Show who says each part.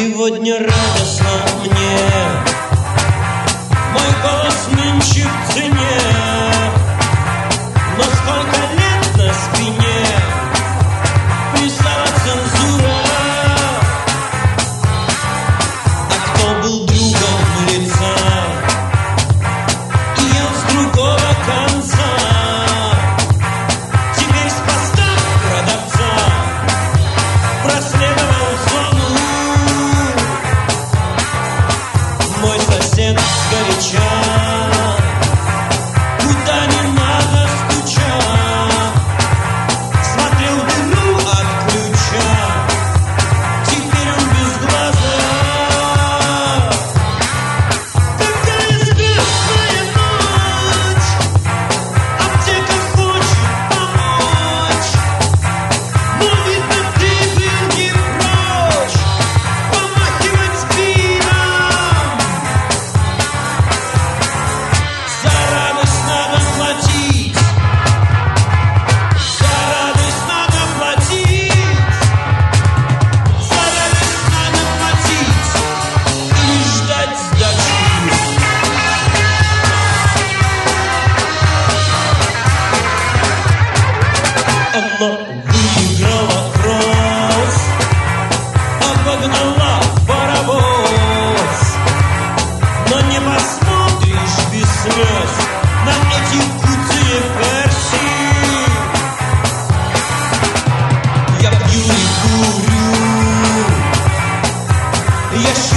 Speaker 1: Сегодня радостно мне, мой голос нынче в цене, но сколько лет на спине писала цензура. А кто был другом лица и ел с другого конца, теперь с поста продавца проследовал зону. Мой сосед сгоряча, куда не надо стуча, смотрел в дыру от ключа, теперь он без глаза. Какая звездная ночь, аптека хочет помочь, но видно ты был не прочь помахивать спинам. За радость надо платить, за радость надо платить, за радость надо платить и ждать сдачи. Она выиграла кросс, обогнала паровоз, но не посмотришь без слез на эти куцые перси. Я пью и курю, я